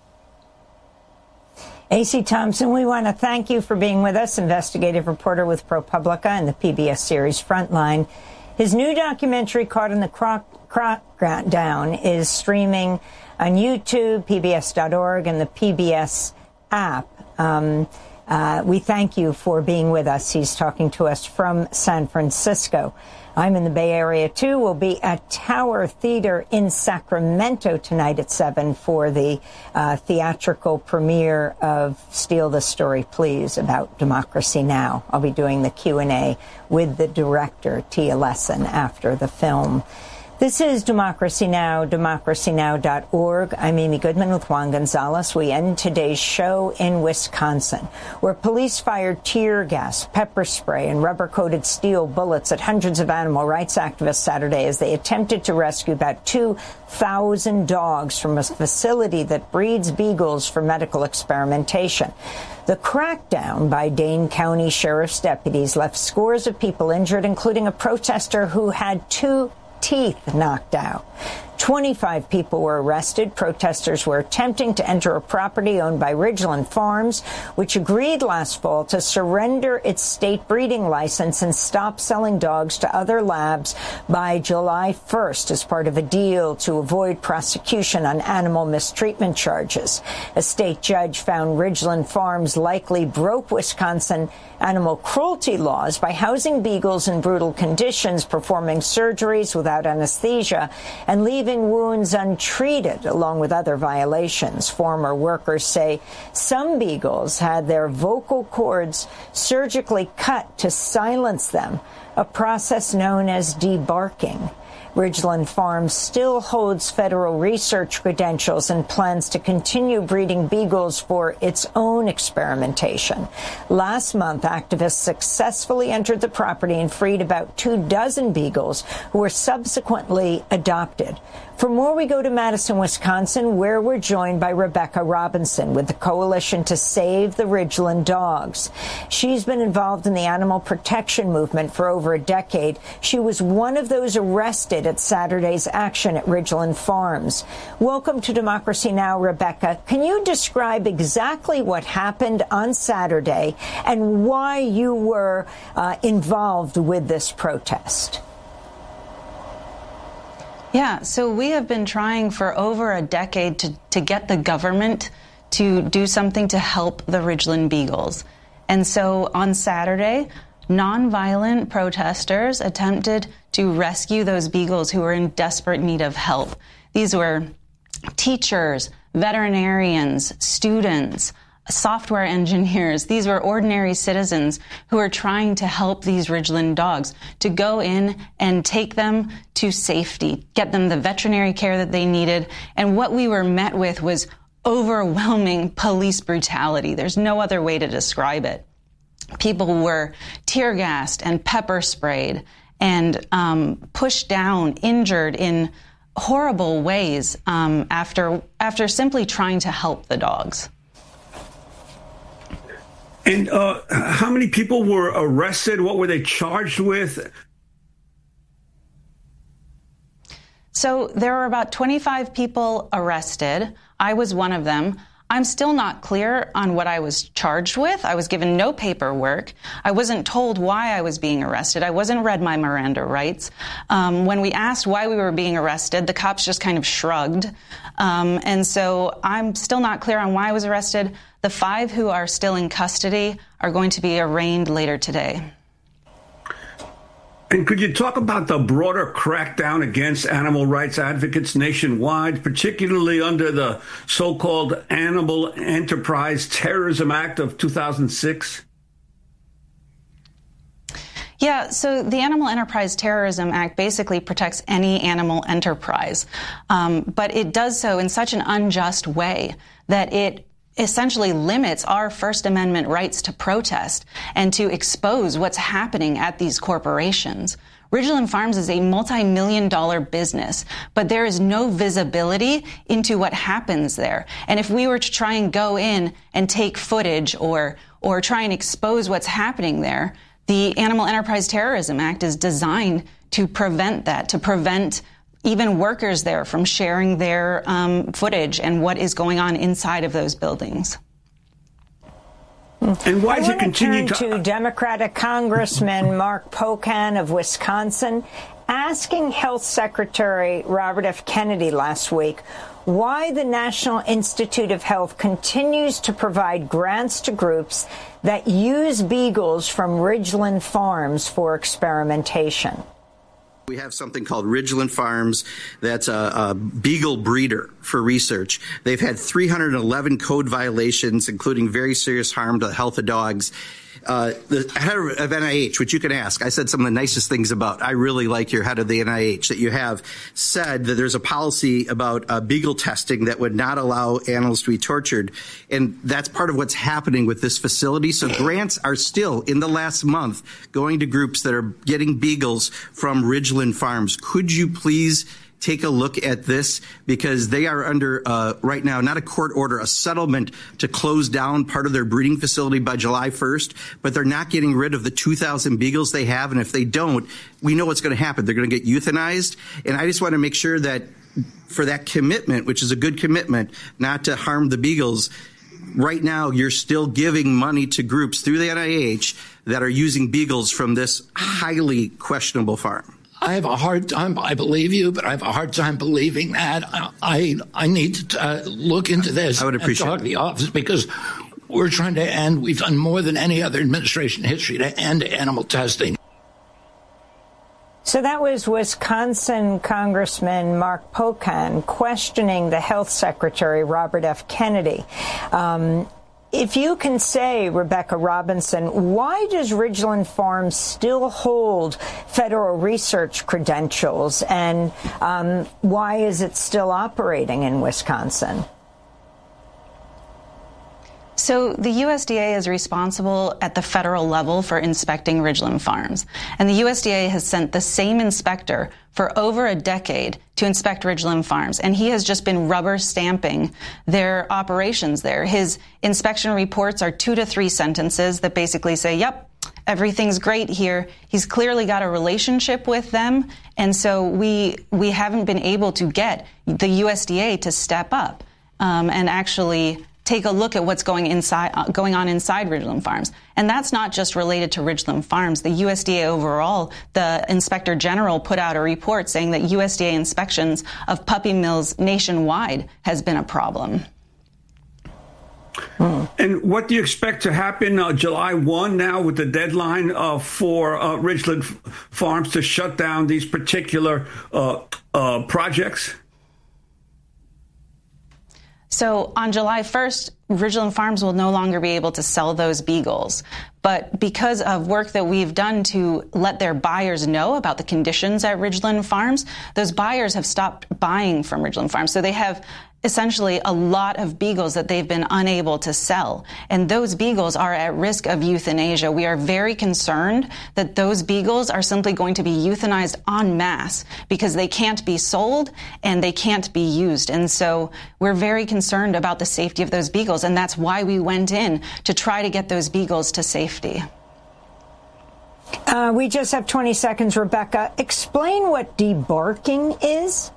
A.C. Thompson, we want to thank you for being with us, investigative reporter with ProPublica and the PBS series Frontline. His new documentary, Caught in the Crackdown, is streaming on YouTube, PBS.org, and the PBS app. We thank you for being with us. He's talking to us from San Francisco. I'm in the Bay Area, too. We'll be at Tower Theater in Sacramento tonight at 7 for the theatrical premiere of Steal the Story, Please, about Democracy Now! I'll be doing the Q&A with the director, Tia Lesson, after the film. This is Democracy Now!, democracynow.org. I'm Amy Goodman with Juan Gonzalez. We end today's show in Wisconsin, where police fired tear gas, pepper spray, and rubber-coated steel bullets at hundreds of animal rights activists Saturday as they attempted to rescue about 2,000 dogs from a facility that breeds beagles for medical experimentation. The crackdown by Dane County Sheriff's deputies left scores of people injured, including a protester who had 2 teeth knocked out. 25 people were arrested. Protesters were attempting to enter a property owned by Ridgeland Farms, which agreed last fall to surrender its state breeding license and stop selling dogs to other labs by July 1st as part of a deal to avoid prosecution on animal mistreatment charges. A state judge found Ridgeland Farms likely broke Wisconsin animal cruelty laws by housing beagles in brutal conditions, performing surgeries without anesthesia, and leaving wounds untreated, along with other violations. Former workers say some beagles had their vocal cords surgically cut to silence them, a process known as debarking. Ridgeland Farms still holds federal research credentials and plans to continue breeding beagles for its own experimentation. Last month, activists successfully entered the property and freed about 24 beagles who were subsequently adopted. For more, we go to Madison, Wisconsin, where we're joined by Rebecca Robinson with the Coalition to Save the Ridgeland Dogs. She's been involved in the animal protection movement for over a decade. She was one of those arrested at Saturday's action at Ridgeland Farms. Welcome to Democracy Now!, Rebecca. Can you describe exactly what happened on Saturday and why you were involved with this protest? Yeah, so we have been trying for over a decade to get the government to do something to help the Ridgeland Beagles. And so on Saturday, nonviolent protesters attempted to rescue those beagles who were in desperate need of help. These were teachers, veterinarians, students, software engineers. These were ordinary citizens who were trying to help these Ridgeland dogs to go in and take them to safety, get them the veterinary care that they needed. And what we were met with was overwhelming police brutality. There's no other way to describe it. People were tear gassed and pepper sprayed and pushed down, injured in horrible ways after simply trying to help the dogs. And how many people were arrested? What were they charged with? So there were about 25 people arrested. I was one of them. I'm still not clear on what I was charged with. I was given no paperwork. I wasn't told why I was being arrested. I wasn't read my Miranda rights. When we asked why we were being arrested, the cops just kind of shrugged. And so I'm still not clear on why I was arrested. The 5 who are still in custody are going to be arraigned later today. And could you talk about the broader crackdown against animal rights advocates nationwide, particularly under the so-called Animal Enterprise Terrorism Act of 2006? Yeah, so the Animal Enterprise Terrorism Act basically protects any animal enterprise, but it does so in such an unjust way that it essentially limits our First Amendment rights to protest and to expose what's happening at these corporations. Ridgeland Farms is a multi-million-dollar business, but there is no visibility into what happens there. And if we were to try and go in and take footage or try and expose what's happening there, the Animal Enterprise Terrorism Act is designed to prevent that, to prevent even workers there from sharing their footage and what is going on inside of those buildings. And why does it continue to Democratic Congressman Mark Pocan of Wisconsin, asking Health Secretary Robert F. Kennedy last week why the National Institute of Health continues to provide grants to groups that use beagles from Ridgeland Farms for experimentation. We have something called Ridgeland Farms that's a beagle breeder for research. They've had 311 code violations, including very serious harm to the health of dogs. The head of NIH, which you can ask, I said some of the nicest things about. I really like your head of the NIH that you have said that there's a policy about beagle testing that would not allow animals to be tortured. And that's part of what's happening with this facility. So grants are still, in the last month, going to groups that are getting beagles from Ridgeland Farms. Could you please take a look at this, because they are under, right now, not a court order, a settlement to close down part of their breeding facility by July 1st, but they're not getting rid of the 2,000 beagles they have. And if they don't, we know what's going to happen. They're going to get euthanized. And I just want to make sure that for that commitment, which is a good commitment, not to harm the beagles, right now you're still giving money to groups through the NIH that are using beagles from this highly questionable farm. I have a hard time, I believe you, but I have a hard time believing that. I need to look into this. I would appreciate and talk to the office, because we're trying to end, we've done more than any other administration in history to end animal testing. So that was Wisconsin Congressman Mark Pocan questioning the Health Secretary, Robert F. Kennedy. If you can say, Rebecca Robinson, why does Ridgeland Farms still hold federal research credentials, and why is it still operating in Wisconsin? So the USDA is responsible at the federal level for inspecting Ridgeland Farms. And the USDA has sent the same inspector for over a decade to inspect Ridgeland Farms. And he has just been rubber stamping their operations there. His inspection reports are 2 to 3 sentences that basically say, yep, everything's great here. He's clearly got a relationship with them. And so we haven't been able to get the USDA to step up and actually take a look at what's going on inside Ridgeland Farms. And that's not just related to Ridgeland Farms. The USDA overall, the Inspector General put out a report saying that USDA inspections of puppy mills nationwide has been a problem. And what do you expect to happen July 1 now, with the deadline for Ridgeland Farms to shut down these particular projects? So on July 1st, Ridgeland Farms will no longer be able to sell those beagles. But because of work that we've done to let their buyers know about the conditions at Ridgeland Farms, those buyers have stopped buying from Ridgeland Farms. So they have essentially a lot of beagles that they've been unable to sell. And those beagles are at risk of euthanasia. We are very concerned that those beagles are simply going to be euthanized en masse because they can't be sold and they can't be used. And so we're very concerned about the safety of those beagles. And that's why we went in to try to get those beagles to safety. We just have 20 seconds, Rebecca. Explain what debarking is.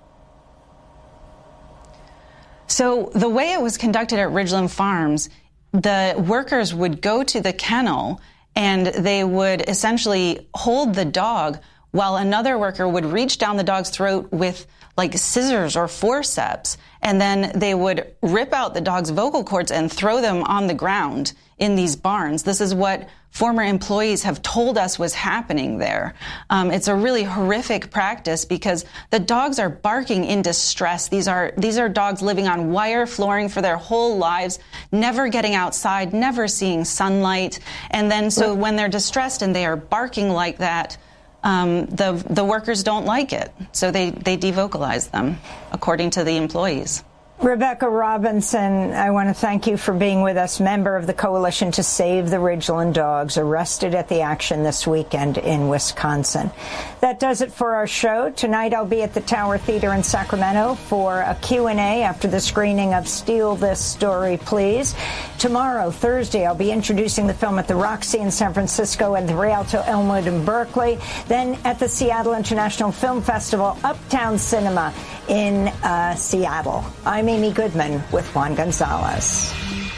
So the way it was conducted at Ridgeland Farms, the workers would go to the kennel and they would essentially hold the dog while another worker would reach down the dog's throat with like scissors or forceps, and then they would rip out the dog's vocal cords and throw them on the ground in these barns. This is what former employees have told us was happening there. It's a really horrific practice because the dogs are barking in distress. These are dogs living on wire flooring for their whole lives, never getting outside, never seeing sunlight. And then so when they're distressed and they are barking like that, the workers don't like it. So they devocalize them, according to the employees. Rebecca Robinson, I want to thank you for being with us, member of the Coalition to Save the Ridgeland Dogs, arrested at the action this weekend in Wisconsin. That does it for our show. Tonight I'll be at the Tower Theater in Sacramento for a Q&A after the screening of Steal This Story, Please. Tomorrow, Thursday, I'll be introducing the film at the Roxy in San Francisco and the Rialto Elmwood in Berkeley. Then at the Seattle International Film Festival, Uptown Cinema in Seattle. I'm Amy Goodman with Juan Gonzalez.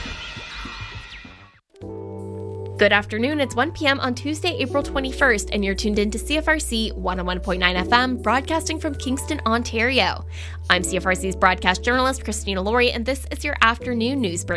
Good afternoon. It's 1 p.m. on Tuesday, April 21st, and you're tuned in to CFRC 101.9 FM, broadcasting from Kingston, Ontario. I'm CFRC's broadcast journalist, Christina Laurie, and this is your afternoon news briefing.